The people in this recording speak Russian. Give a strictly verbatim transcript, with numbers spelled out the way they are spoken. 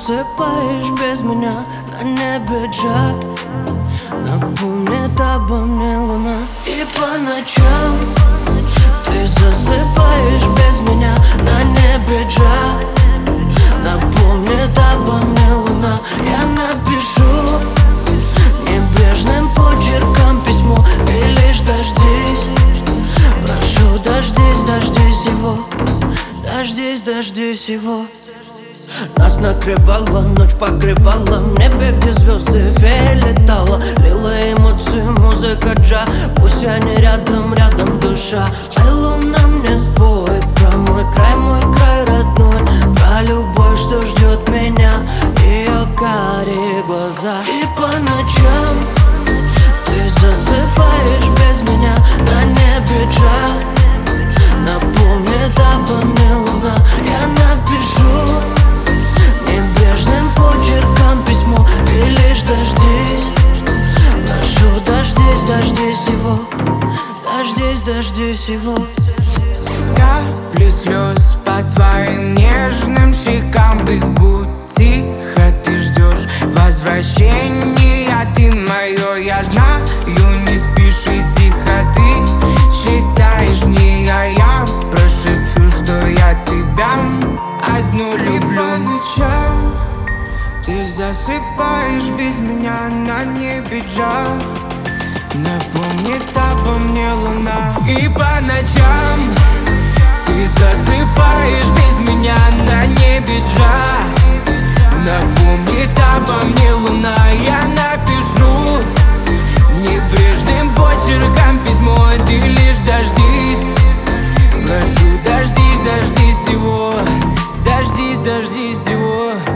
засыпаешь без меня, на небе джа. Напомнит обо мне луна. И по ночам ты засыпаешь без меня, на небе джа. Напомнит обо мне луна. Я напишу небрежным почерком письмо, ты лишь дождись. Прошу, дождись, дождись его. Дождись, дождись его. Нас накрывала, ночь покрывала, в небе, где звезды фея летала. Лила эмоции, музыка джа. Пусть они рядом, рядом душа. Ай, луна, мне спой про мой край, мой край родной. Про любовь, что ждет меня, ее карие глаза. И по ночам ты засыпаешь без меня, на небе джа. Напомнит обо мне луна. Я напишу небрежным почерком письмо, ты лишь дождись. Прошу, дождись, дождись его. Дождись, дождись его. Капли слез по твоим нежным щекам бегут тихо. Ты ждешь возвращения, ты мое, я знаю, не спишь и тихо. Ты считаешь мне, а я прошепчу, что я тебя одну люблю. И по ночам ты засыпаешь без меня, на небе джа. Напомнит обо мне луна. И по ночам ты засыпаешь без меня, на небе джа. Напомнит обо мне луна. Я напишу небрежным почерком письмо, ты лишь дождись. Прошу, дождись, дождись его. Дождись, дождись его.